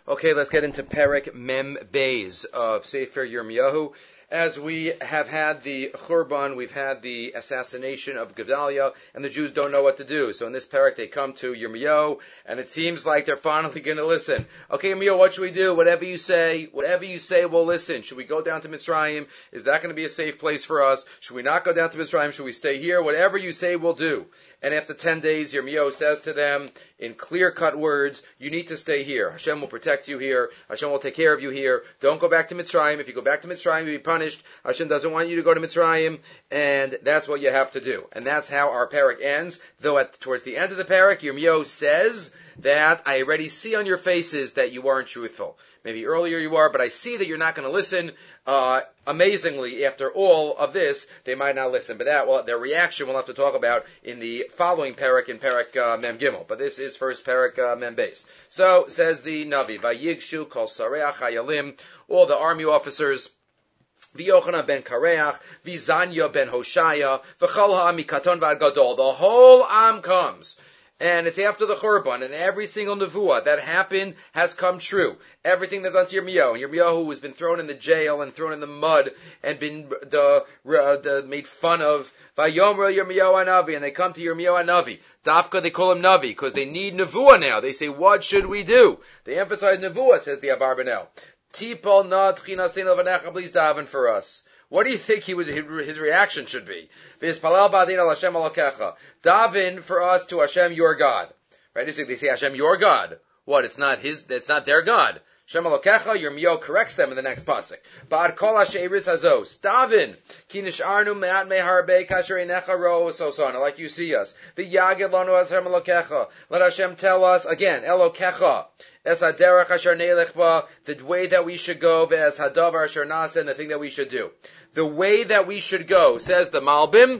Okay, let's get into Perek Mem Beis of Sefer Yirmiyahu. As we have had the Churban, we've had the assassination of Gedaliah, and the Jews don't know what to do. So in this Perek, they come to Yirmiyahu, and it seems like they're finally going to listen. Okay, Yirmiyahu, what should we do? Whatever you say, we'll listen. Should we go down to Mitzrayim? Is that going to be a safe place for us? Should we not go down to Mitzrayim? Should we stay here? Whatever you say, we'll do. And after 10 days, Yirmiyahu says to them, in clear-cut words, you need to stay here. Hashem will protect you here. Hashem will take care of you here. Don't go back to Mitzrayim. If you go back to Mitzrayim, you'll be punished. Hashem doesn't want you to go to Mitzrayim, and that's what you have to do. And that's how our parak ends, though towards the end of the parak, Yirmiyahu says that I already see on your faces that you aren't truthful. Maybe earlier you are, but I see that you're not going to listen. Amazingly, after all of this, they might not listen. But their reaction we'll have to talk about in the following parak, in parak Mem Gimel. But this is first parak Mem Beis. So, says the Navi, Vayigshu kol sareach hayalim, all the army officers, V'Yochanan ben Kareach, V'Zanya ben Hoshaya, V'chol ha'am mikaton v'ad gadol. The whole Am comes. And it's after the Churban, and every single nevuah that happened has come true. Everything that's done to Yirmiyahu, and Yirmiyahu who has been thrown in the jail and thrown in the mud and been made fun of. Vayomer Yirmiyahu Hanavi, and they come to Yirmiyahu Hanavi. Dafka, they call him Navi because they need nevuah now. They say, what should we do? They emphasize nevuah, says the Abarbanel. Tipol na tchinasin levanecha, please daven for us. What do you think his reaction should be? V'yispalal ba'adin al Hashem alakecha. Daven for us to Hashem your God. Right? They say Hashem your God. What? It's not their God. Hashem alakecha, Yirmiyahu corrects them in the next pasuk. Ba'ad kol ha'she'eris hazos. Daven. Ki nish'arnu me'at me'harbe kasher einecha ro sosana. Like you see us. V'yagid lanu Hashem alakecha. Let Hashem tell us, again, elokecha. Es haderech asher neilech ba, the way that we should go, ve'es hadavar asher nasa, and the thing that we should do. The way that we should go, says the Malbim,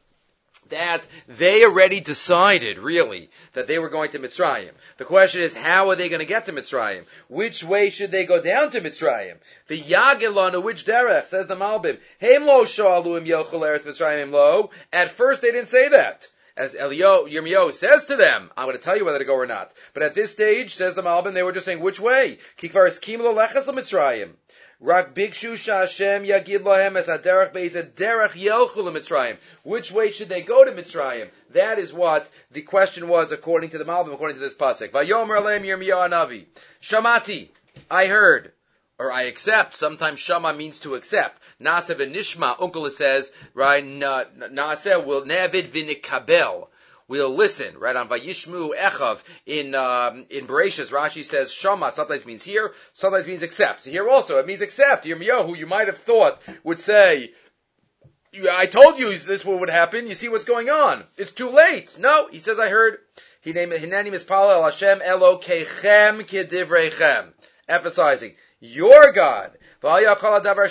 that they already decided, really, that they were going to Mitzrayim. The question is, how are they going to get to Mitzrayim? Which way should they go down to Mitzrayim? The Yagilanu, which derech, says the Malbim. Heim lo sha'alu im yochel eretz Mitzrayim lo. At first they didn't say that. As Yirmiyahu says to them, I'm going to tell you whether to go or not. But at this stage, says the Malbim, they were just saying, which way? Kikvar eskim lo lechas l'Mitzrayim. Rak bikshu sha'Hashem yagid lahem es haderech beis haderech yelchu l'Mitzrayim. Which way should they go to Mitzrayim? That is what the question was according to the Malbim, according to this pasuk. Vayomer aleim Yirmiyahu Hanavi. Shamati, I heard. Or I accept. Sometimes shama means to accept. Naaseh v'nishma, Uncle says, right, Naaseh will nevid v'nikabel. We'll listen, right, on Vayishmu Echav, in Bereshis, Rashi says shama, sometimes means hear, sometimes means accept. So here also, it means accept. Yirmiyahu, who you might have thought would say, I told you this would happen, you see what's going on. It's too late. No, he says, I heard. Hineni mispalel Hashem Elokechem k'divreichem. Emphasizing, your God. Whatever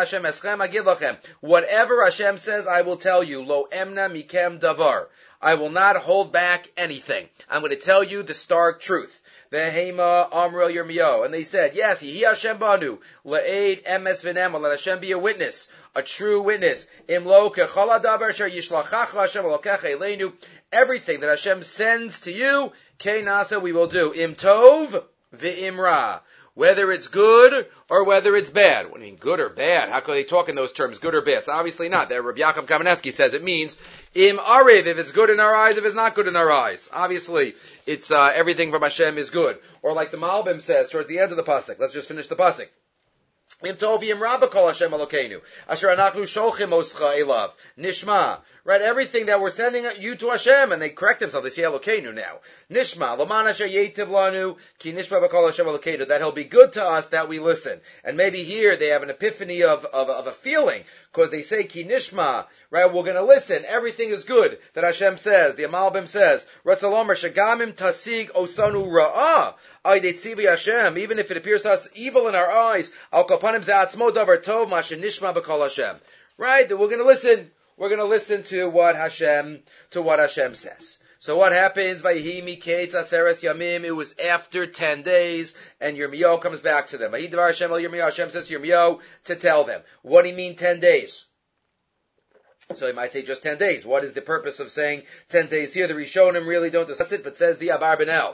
Hashem says, I will tell you. Lo emna mikem davar. I will not hold back anything. I'm going to tell you the stark truth. Vehema Amrel Yirmiyahu. And they said, yes, Yehi Hashem banu. Le'ed emes v'nema. Let Hashem be a witness. A true witness. Imlo kechol hadavar asher yishlachacha Hashem elokecha eleinu. Everything that Hashem sends to you, Kei nasa, we will do. Im tov v'imra. Whether it's good or whether it's bad. What do you mean, good or bad? How can they talk in those terms, good or bad? It's obviously not. That Rabbi Yaakov Kamenetsky says it means im arev, if it's good in our eyes, if it's not good in our eyes. Obviously, it's everything from Hashem is good. Or like the Malbim says towards the end of the pasuk. Let's just finish the pasuk. Im tov v'imra b'kol Hashem Elokeinu, asher anachnu sholchim oscha elav, nishma. Right, everything that we're sending you to Hashem, and they correct themselves, they say Elokeinu now. Nishma, Laman asher yetiv lanu, ki nishma b'kol Hashem Elokeinu, that He'll be good to us, that we listen. And maybe here they have an epiphany of a feeling, because they say ki nishma, right, we're going to listen, everything is good, that Hashem says, the Amalbim says, Ratzalomer, shagamim tasig osanu ra'ah, aydetzivi Hashem, even if it appears to us evil in our eyes, al kapanim za'atzmo davar tov, ma shenishma b'kol Hashem. Right, that we're going to listen. We're going to listen to what Hashem says. So what happens? It was after 10 days, and Yirmiyahu comes back to them. Hashem says to Yirmiyahu to tell them. What do you mean 10 days? So he might say just 10 days. What is the purpose of saying 10 days here? The Rishonim really don't discuss it, but says the Abarbanel.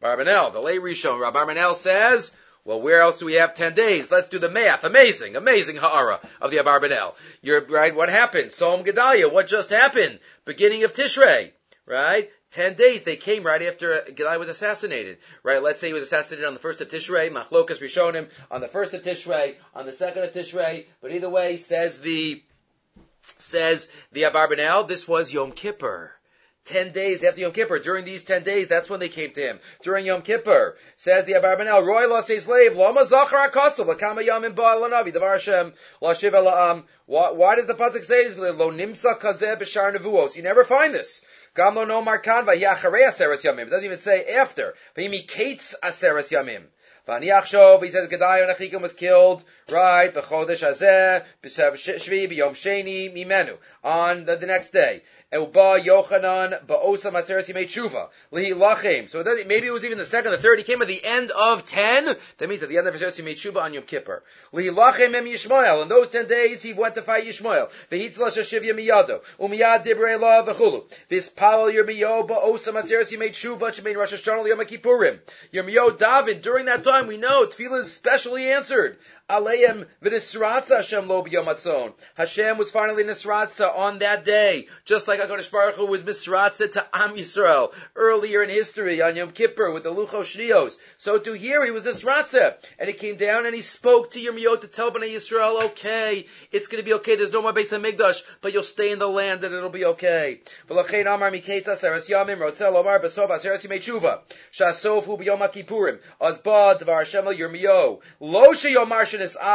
Abarbanel, the late Rishon, Abarbanel says, well, where else do we have 10 days? Let's do the math. Amazing ha'ara of the Abarbanel. You're right. What happened? Som Gedalia. What just happened? Beginning of Tishrei, right? 10 days, they came right after Gedaliah was assassinated, right? Let's say he was assassinated on the 1st of Tishrei, Machlokas Rishonim, on the 1st of Tishrei, on the 2nd of Tishrei, but either way, says the Abarbanel, this was Yom Kippur. 10 days after Yom Kippur. During these 10 days, that's when they came to him. During Yom Kippur, says the Abarbanel, Roy la say slave, Lama Zachar HaKosov, Lakama Yamim Ba'al Lanavi, Davar Hashem, La Shiva La'am. Why does the pasuk say, Lo Nimsa Kazeh B'Shar Nevuos? You never find this. Gamlo no markan vayacharei aseres yamim. It doesn't even say after. Vayimi kates aseres yamim. Vaniachshov, he says Gedaliah Nachikim was killed, right? B'chodesh hazeh, b'sev shvi, b'yom sheni, mimenu. On the next day. Euba Yochanan ba'osam aseres yimei tshuva. Lihi lachem. So maybe it was even the second, the third. He came at the end of 10. That means at the end of aseres yimei tshuva on Yom Kippur. Lihi lachem em Yishmael. In those 10 days, he went to fight Yishmael. V'hitzla shashivya miyado. Umiyad dibrei la v'chulu. This palal Yirmiyo ba'osam aseres yimei tshuva shemein Rosh Hashanah Yom Kippurim. Yirmiyo David, during that time, we know tefillah is specially answered. Aleim v'nisratza Hashem lo b'yom hatzon. Hashem was finally nisratza on that day, just like HaKadosh Baruch Hu was nisratza to Am Yisrael earlier in history on Yom Kippur with the Luchos Shnios. So to here he was nisratza, and he came down and he spoke to Yirmiyahu to tell Bnei Yisrael, okay, it's going to be okay. There's no more Beis Hamikdash, but you'll stay in the land and it'll be okay. V'lachein amar miketz aseres yamim rotzeh lomar b'sof aseres yimei tshuva shasof hu b'yom HaKippurim azba dvar Hashem el Yirmiyahu lo sheyomar.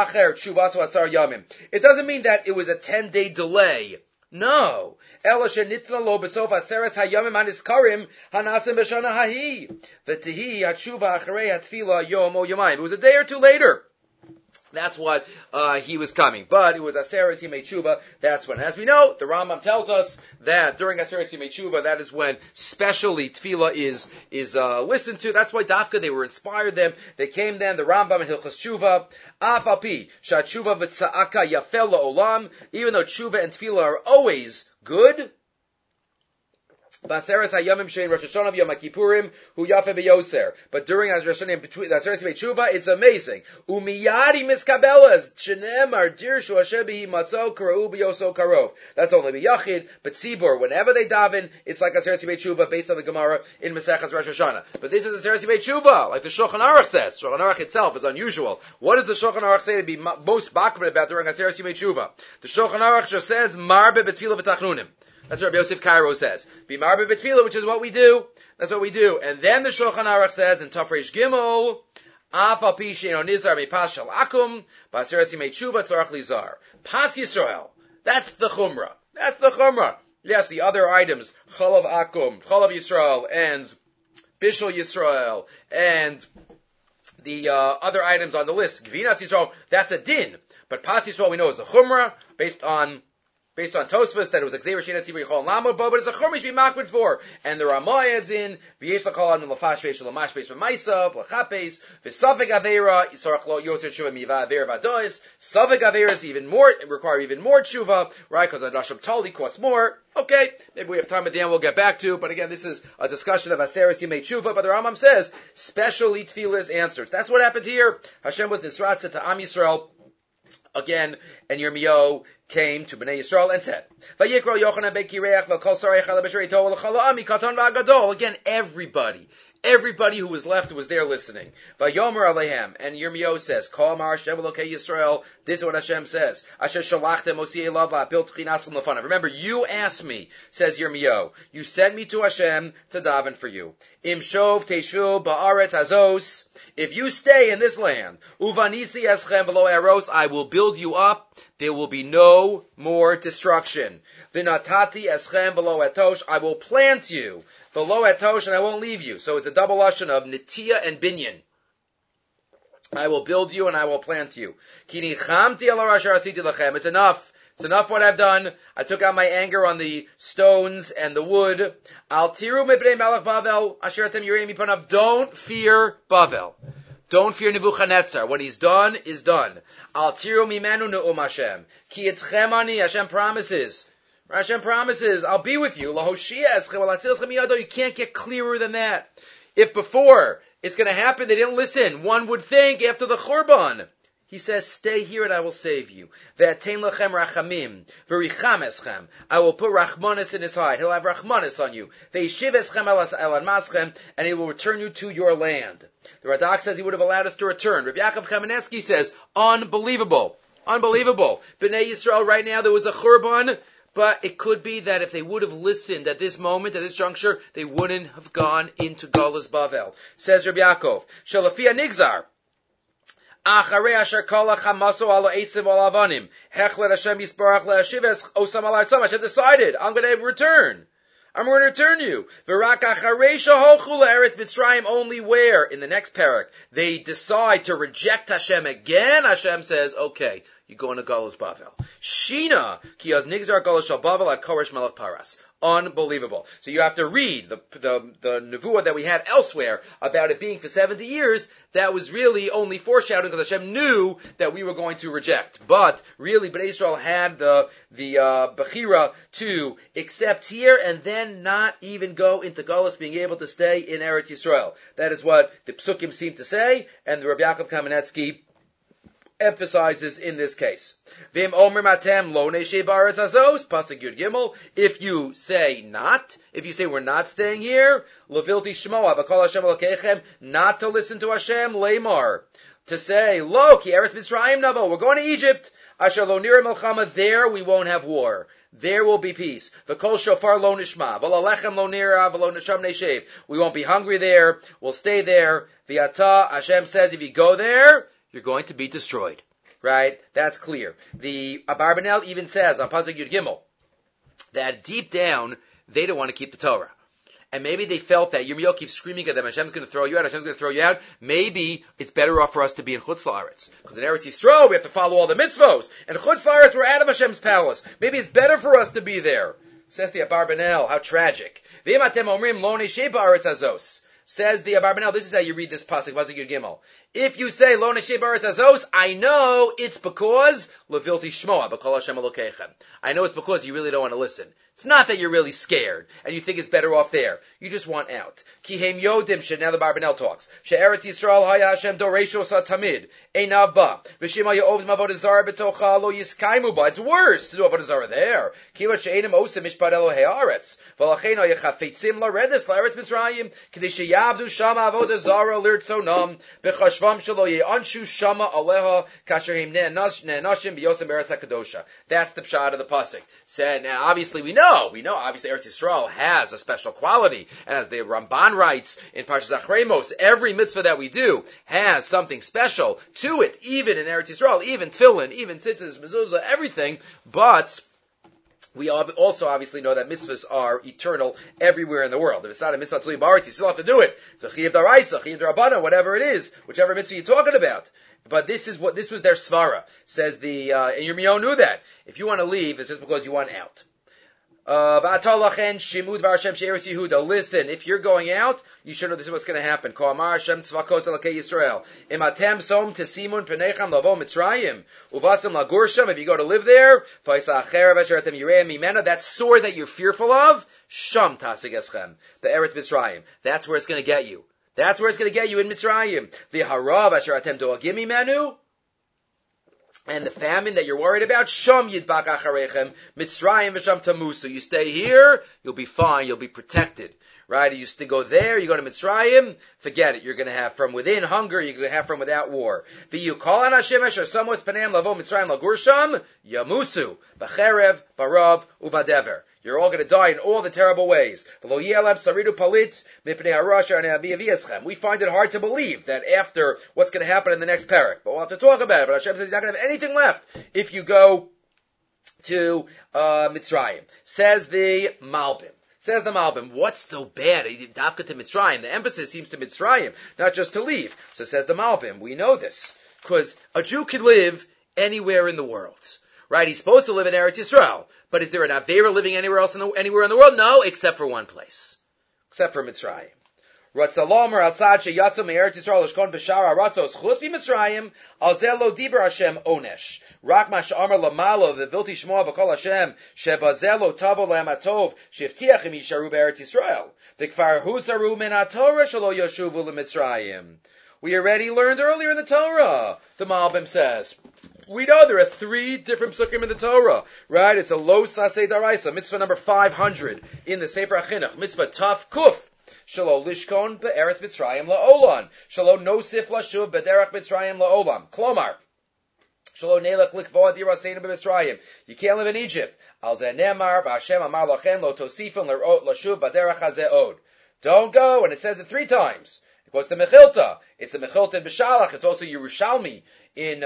It doesn't mean that it was a 10-day delay. No. It was a day or two later. That's what he was coming. But it was Aseres Yimei Tshuva, that's when. As we know, the Rambam tells us that during Aseres Yimei Tshuva, that is when specially Tefillah is listened to. That's why Dafka, they were inspired them. They came then, the Rambam and Hilchas Tshuva, Af Api, Shat Tshuva v'tza'aka yafel la'olam, even though Tshuva and Tefillah are always good, Baseres hayamim shein Rosh Hashanah Yom Kippurim hu yafe beyoser. But during Rosh Hashanah between Aseres Yimei Tshuva, it's amazing. Umiyadi miskabelas shenemar dirshu Hashem behi matzo karau beyoso karov. That's only biyachid, but tzibur whenever they daven, it's like Aseres Yimei Tshuva based on the Gemara in Maseches Rosh Hashanah. But this is Aseres Yimei Tshuva, like the Shulchan Aruch says. Shulchan Aruch itself is unusual. What does the Shulchan Aruch say to be most bakbet about during Aseres Yimei Tshuva? The Shulchan Aruch just says marbe betfilah v'tachnunim. That's what Rabbi Yosef Cairo says. B'marbe b'tfilah, which is what we do. That's what we do. And then the Shulchan Aruch says in Tafresh Gimel, Af al pi she'eno nizar mipas shel akum, b'aseres yimei tshuva tzarach lizar. Pas Yisrael. That's the chumrah. That's the chumrah. Yes, the other items, chalav akum, chalav Yisrael, and bishul Yisrael, and the other items on the list, Gvinas Yisrael, that's a din. But Pas Yisrael we know is a chumrah, based on Tosfos, that it was a Xavier Shinat Tzibur Yichol Lamod Bo, but it's a Chumash be makbid for. And the Ramah adds in, V'yesh l'kol anu l'fash v'yesh l'mash v'yesh v'maisav, l'chapes, v'savik avera, Yisarach lo yoser tshuva miva avera v'adois. Savik avera is require even more tshuva, right? Because a nasham tali costs more. Okay, maybe we have time at the end we'll get back to, but again, this is a discussion of Aseres Yimei Tshuva, but the Rambam says, specially tefillah is answered. That's what happened here. Hashem was nisratza to Am Yisrael, again, and Yirmiyahu came to Bnei Yisrael and said, again, everybody who was left was there listening. Vayomer Alehem, and Yirmiyahu says, Kol Amar Hashem Elokei Yisrael, this is what Hashem says, Asher Shalachtem Osiyei Lav La'apil Tchinas L'Fanav. Remember, you asked me, says Yirmiyahu, you sent me to Hashem to daven for you. Im Shov Teishu Ba'aret Hazos, if you stay in this land, Uvanisi Eschem V'lo Eros, I will build you up, there will be no more destruction. V'natati Eschem V'lo Etosh, I will plant you, V'lo Etosh, and I won't leave you. So it's a double lashon of Nitiya and Binyan. I will build you and I will plant you. Kini chamti ala rasha asiti lachem. It's enough. It's enough what I've done. I took out my anger on the stones and the wood. Al tiru mebnei melech Bavel asher atem yirei mipanav. Don't fear Bavel. Don't fear Nebuchadnezzar. What he's done is done. Al tiru mimenu ne'um Hashem. Ki etchem ani. Hashem promises. Hashem promises, I'll be with you. You can't get clearer than that. If before it's going to happen, they didn't listen, one would think after the Churban. He says, stay here and I will save you. Ve'atein lechem rachamim, v'richam eschem. I will put rachmanis in his heart. He'll have rachmanis on you. Ve'yishiv eschem el anmaschem, and he will return you to your land. The Radak says he would have allowed us to return. Rabbi Yaakov Kamenetsky says, unbelievable. Unbelievable. B'nai Yisrael right now, there was a Churban, but it could be that if they would have listened at this moment, at this juncture, they wouldn't have gone into Galus Bavel. Says Rabbi Yaakov, Shalafia Nigzar, Acharei asher kol hachamaso ala eitziv ala avanim, hechlet Hashem yisbarach le'ashiv es osam ala tzam. Hashem decided, I'm going to return. I'm going to return you. V'rak acharei shaholchu le'eretz Mitzrayim, only where? In the next parak, they decide to reject Hashem again. Hashem says, okay, you go into Galus Bavel. Shina, ki az nigzar Galus shal Bavel at Koresh melech Paras. Unbelievable. So you have to read the nevuah that we had elsewhere about it being for 70 years. That was really only foreshadowing because Hashem knew that we were going to reject. But really, Bnei Israel had the bechira to accept here and then not even go into Galus, being able to stay in Eretz Yisrael. That is what the Psukim seem to say, and the Rabbi Yaakov Kamenetsky emphasizes in this case. Vim omer matem lo neshe ba'aretz hazos, pasuk Yud Gimel. If you say not, if you say we're not staying here, levilti shmoa v'kol Hashem elokechem, not to listen to Hashem, lemar, to say lo ki eretz Mitzrayim navo, we're going to Egypt. Asher lo nira melchama, there we won't have war. There will be peace. V'kol shofar lo nishma, v'lalechem lo nira, v'lo nisham neshev. We won't be hungry there. We'll stay there. V'yata, Hashem says, if you go there, you're going to be destroyed. Right? That's clear. The Abarbanel even says on Pasuk Yud Gimel that deep down they don't want to keep the Torah. And maybe they felt that Yirmiyahu keeps screaming at them, Hashem's going to throw you out, Hashem's going to throw you out. Maybe it's better off for us to be in Chutz La'aretz. Because in Eretz Yisrael we have to follow all the mitzvos. And in Chutz La'aretz we're out of Hashem's palace. Maybe it's better for us to be there. Says the Abarbanel, how tragic. V'im atem omrim lo nesheh ba'aretz hazos. Says the Abarbanel, this is how you read this pasuk, Pasuk Yud Gimel. If you say, Lo nesheh ba'aretz hazos, I know it's because, Levilti shmoa, b'kol Hashem elokechem. I know it's because you really don't want to listen. It's not that you're really scared, and you think it's better off there. You just want out. Ki heim yodim, now the Abarbanel talks. She'eretz Yisrael haya Hashem doresho sa tamid, einav ba. V'shima ya'ovd mavodah zara b'tocha lo yiskaimu ba. It's worse to do avodah zara there. Kivat she'enim osim mishpat Elohei haaretz. V'lachein ha'yechafetzim la'redes la'eretz Mitzrayim, k'dei she'yavdu shama avodah zara l'irtzonam, b'chashvam shelo ye'anshu shama aleha, kasher heim ne'nashim b'yosem be'eretz ha'kadosha. That's the pshat of the pasuk. Said, now obviously we know obviously Eretz Yisrael has a special quality, and as the Ramban writes in Parshas Achremos, every mitzvah that we do has something special to it, even in Eretz Yisrael, even Tefillin, even Tzitzis, Mezuzah, everything, but we also obviously know that mitzvahs are eternal everywhere in the world. If it's not a mitzvah tuli b'aretz, you still have to do it. It's a chiyuv d'oraisa, chiyuv d'rabbanan, whatever it is, whichever mitzvah you're talking about. But this was their svara. Says and Yirmiyahu knew that. If you want to leave, it's just because you want out. Listen, if you're going out, you should know this is what's going to happen. If you go to live there, that sword that you're fearful of, the Eretz Mitzrayim. That's where it's going to get you. That's where it's going to get you in Mitzrayim. And the famine that you're worried about, Sham Yidbak Acharechem, Mitzrayim v'Sham Tamusu. You stay here, you'll be fine, you'll be protected. Right? You used to go there, you go to Mitzrayim, forget it. You're going to have from within hunger, you're going to have from without war. V'yukol Hashem asher samos paneim lavo Mitzrayim lagur sham, Yamusu, b'cherev, barav, u'badever. You're all going to die in all the terrible ways. We find it hard to believe that after what's going to happen in the next parak. But we'll have to talk about it. But Hashem says He's not going to have anything left if you go to Mitzrayim. Says the Malbim. What's so bad? Dafka to Mitzrayim. The emphasis seems to Mitzrayim, not just to leave. So says the Malbim. We know this. Because a Jew can live anywhere in the world. Right? He's supposed to live in Eretz Yisrael. But is there an Avera living anywhere in the world? No, except for one place. Except for Mitzrayim. Ratzalomer Altzad Sheyatzu Me'eretz Yisrael Lishkon B'Shara Ratzos Chutz B'Mitzrayim Al Zeh Lo Diber Hashem Onesh Rak Ma She'amar Lamalo V'Vilti Shmoa B'Kol Hashem Shebazeh Lo Tavo Le'am HaTov Shivtiach Im Yisharu B'Eretz Yisrael V'Kfar Husaru Min HaTorah Shelo Yoshuvu L'Mitzrayim. We already learned earlier in the Torah, the Malbim says. We know there are 3 different psukim in the Torah, right? It's a Lo Saseh Daraisa, mitzvah number 500 in the Sefer HaChinuch, mitzvah Taf Kuf. Shelo lishkon be'eretz Mitzrayim la'olam. Shelo nosif lashuv b'derech Mitzrayim la'olam. Klomar. Shelo nelech likvoa diraseinu b'Mitzrayim. You can't live in Egypt. Al zeh nemar v'Hashem amar lachem lo tosifon l'rot lashuv b'derech hazeh od. Don't go, and it says it 3 times. It goes to Mechilta. It's the Mechilta in B'Shalach. It's also Yerushalmi in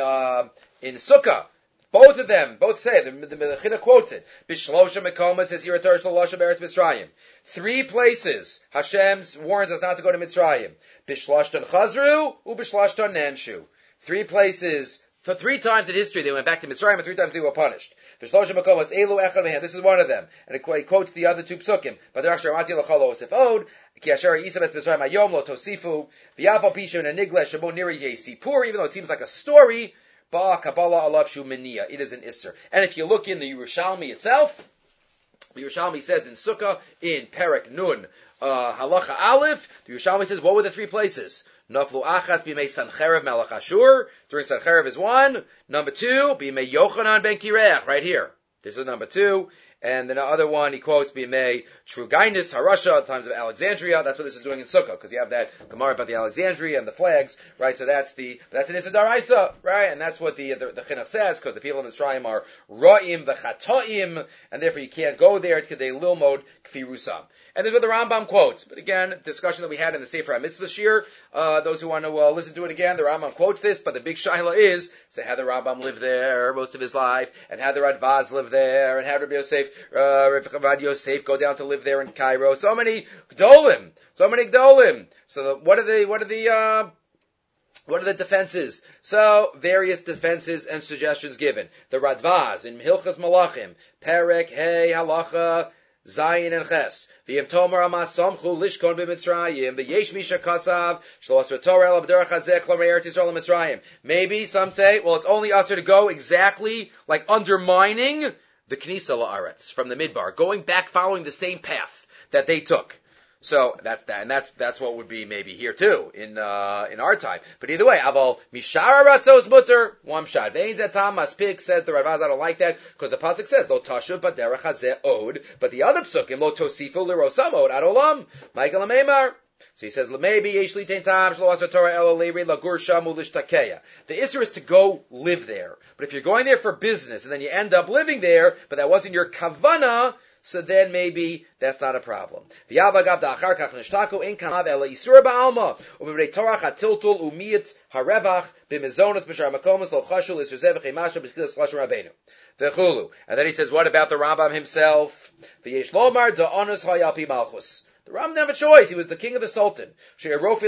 Sukkah. Both of them, both say, the Mechina quotes it. Bishlosha Mekomas says Yiratar Shalosha Beretz Mitzrayim. 3 places Hashem warns us not to go to Mitzrayim. Bishloshtan Chazru, Ubishloshtan Nanshu. 3 places, for 3 times in history they went back to Mitzrayim and 3 times they were punished. Bishlosha Mekomas, Elu Echad Mehem, this is one of them. And it quotes the other 2 psukim. Baderach Sharmati L'chol Osef Od, Ki Asher Yisab Es Mitzrayim Hayom Lo Tosifu, V'yafal Pishu and Enigle Shabo Niri Yesipur, even though it seems like a story, Kabbalah alav shu meniya. It is an isser. And if you look in the Yerushalmi itself, the Yerushalmi says in Sukkah, in Perek Nun, Halacha Aleph, the Yerushalmi says, what were the 3 places? Naflu achas b'mei Sancherev melech Ashur. During Sancherev is 1. Number 2, b'mei Yochanan ben Kireach, right here. This is number 2. And then the other one, he quotes, B'mei Trugainis Harasha, at the times of Alexandria. That's what this is doing in Sukkah, because you have that Gemara about the Alexandria and the flags, right? So that's an Issa Daraisa, right? And that's what the Chinuch says, because the people in Mitzrayim are Ra'im v'Chatoim, and therefore you can't go there, it's Kedei Lilmod Kfirusam. And this is what the Rambam quotes. But again, discussion that we had in the Sefer HaMitzvah Shir, those who want to listen to it again, the Rambam quotes this, but the big shaila is, say, how the Rambam lived there most of his life, and how the Radvaz lived there, and how Rabbi Yosef, Rabbi Yosef go down to live there in Cairo. So many Gdolim. So what are the defenses? So, various defenses and suggestions given. The Radvaz in Hilchas Malachim, Perek, Hey, Halacha, Zayin and Ches. V'yem tomer amas samchu lishkon b'Mitzrayim. V'yesh misha kasav shlo asr Torah el b'derech hazeh klomar Eretz Yisrael Mitzrayim. Maybe some say, well, it's only asr to go exactly like undermining the Knisa La'aretz from the Midbar, going back following the same path that they took. So that's that, and that's what would be maybe here too in our time. But either way, aval mishara ratzos mutter one shot. Vein zetam maspik says the Radvaz. I don't like that because the pasuk says lo tashuv baderech hazeh od, but the other psukim lo tosifu l'rosam od ad olam. Michael Ameimar. So he says maybe yesh litain tam shlo asar Torah elo leiri lagur shamu lishtakeya. The issur is to go live there. But if you're going there for business and then you end up living there, but that wasn't your kavana, so then maybe that's not a problem. And then he says, what about the Rambam himself? The Rambam didn't have a choice. He was the king of the Sultan. The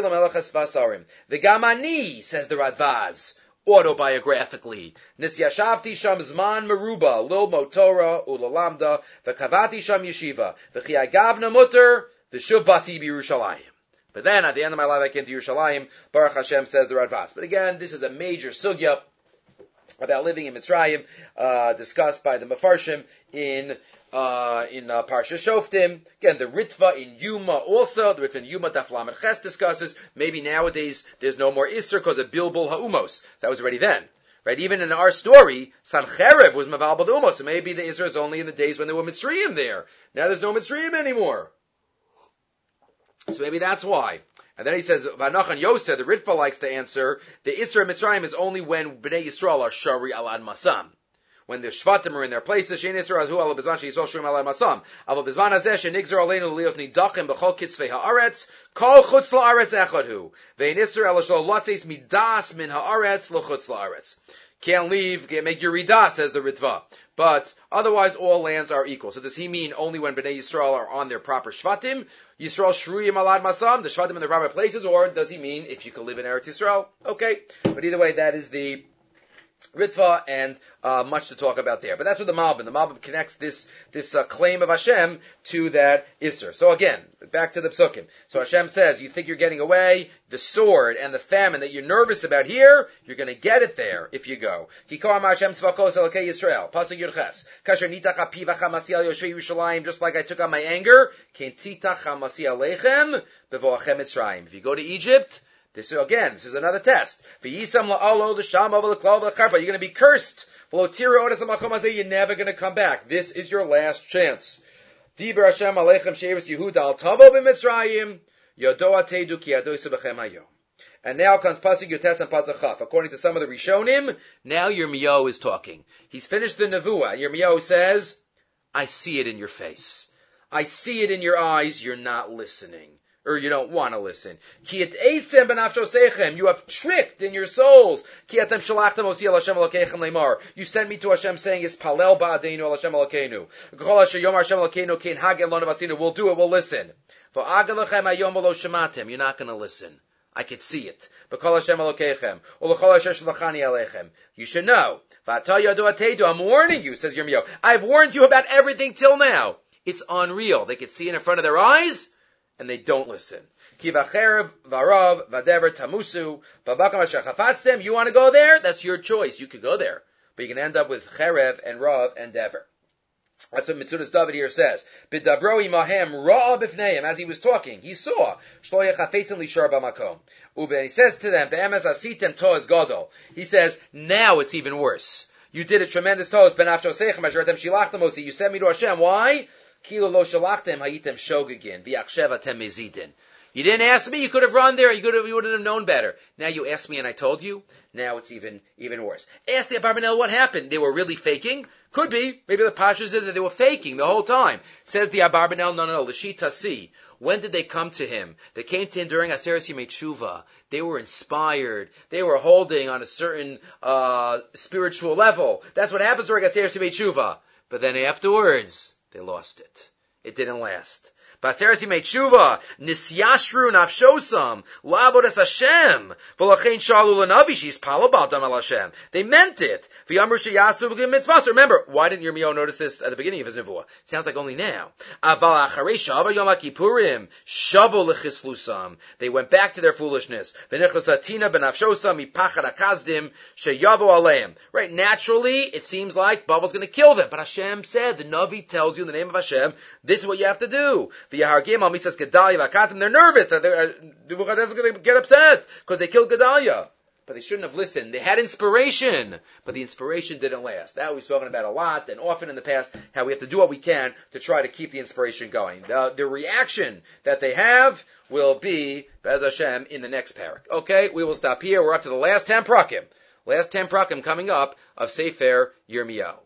Gamani, says the Radvaz, autobiographically. Nisyashavti sham zman meruba, lil motora, ulalamda, v'kavati sham yeshiva, v'chiagavna mutter, v'shuv basi b'Yerushalayim. But then, at the end of my life, I came to Yerushalayim, Baruch Hashem, says the Radvaz. But again, this is a major sugya about living in Mitzrayim, discussed by the Mefarshim in Parsha Shoftim. Again, the Ritva in Yuma also, the Ritva in Yuma Daf Lamed Ches discusses, maybe nowadays there's no more Isser because of Bilbul Ha'umos. That was already then. Right? Even in our story, Sancherev was Maval Bal Umos, so maybe the Isser is only in the days when there were Mitzrayim there. Now there's no Mitzrayim anymore. So maybe that's why. And then he says, Vanachan Yosef, the Ritva likes to answer, the Isra Mitzrayim is only when Bnei Yisrael are Shari Alad Masam. When the Shvatim are in their places, Shein Isra Azu Ala Bezvan Sheisol Shrim Alad Masam. Ava Bezvan Hazeh Shenigzer Aleinu Lios Nidachim B'chol Kitzvei Haaretz, Kol Chutz La'aretz Echadhu. Ve'in Isra Ela Shlo Lotzeis Midas Min Haaretz L'chutz La'aretz. Can't leave, make your Ridah, says the Ritva. But otherwise all lands are equal. So does he mean only when Bnei Yisrael are on their proper Shvatim? Yisrael Shruyim Alad Masam, the Shvatim in the proper places, or does he mean if you can live in Eretz Yisrael? Okay. But either way, that is the Ritva, and much to talk about there. But that's what the Malbim connects this claim of Hashem to that Isser. So again, back to the Psukim. So Hashem says, you think you're getting away, the sword and the famine that you're nervous about here, you're going to get it there if you go. Just like I took out my anger, if you go to Egypt, this is another test. You're going to be cursed. You're never going to come back. This is your last chance. And now comes Pasuk Yotes and Pasuk Chaf. According to some of the Rishonim, now Yirmiyahu is talking. He's finished the Nevuah. Yirmiyahu says, I see it in your face. I see it in your eyes. You're not listening. Or you don't want to listen. You have tricked in your souls. You sent me to Hashem saying, Ispalel ba'adeinu al Hashem Elokeinu. We'll do it, we'll listen. You're not going to listen. I could see it. You should know. I'm warning you, says Yirmiyahu. I've warned you about everything till now. It's unreal. They could see it in front of their eyes, and they don't listen. You want to go there? That's your choice. You could go there. But you can end up with cherev and rav and dever. That's what Mitzudas David here says. As he was talking, he saw. He says to them, he says, now it's even worse. You did a tremendous toz. You sent me to Hashem. Why? You didn't ask me, you could have run there, you wouldn't have known better. Now you asked me and I told you, now it's even worse. Ask the Abarbanel what happened. They were really faking? Could be. Maybe the Pasha said that they were faking the whole time. Says the Abarbanel, no, L'shita si. When did they come to him? They came to him during Aseret Yimei Tshuva. They were inspired. They were holding on a certain spiritual level. That's what happens during Aseret Yimei Tshuva. But then afterwards, they lost it. It didn't last. B'aseres yimei tshuva, nisyashru nafshosam, la'avodas Hashem, v'lachein shalu l'navi, she's palabaldam al Hashem. They meant it. V'yamru sheyasu v'gim mitzvahs. Remember, why didn't Yirmiyahu notice this at the beginning of his nevuah? Sounds like only now. Aval acharei shava yom ha'kippurim, shavu l'chislusam. They went back to their foolishness. V'nechlos hatina b'nafshosam, mipachad hakazdim, sheyavu aleim. Right, naturally, it seems like Bavel's going to kill them. But Hashem said, the Navi tells you in the name of Hashem, this is what you have to do. They're nervous that Nebuchadnezzar's going to get upset because they killed Gedaliah. But they shouldn't have listened. They had inspiration, but the inspiration didn't last. That we've spoken about a lot and often in the past, how we have to do what we can to try to keep the inspiration going. The reaction that they have will be, Be'ez Hashem, in the next parak. Okay, we will stop here. We're up to the last 10 prakim. Last 10 prakim coming up of Sefer Yirmiyahu.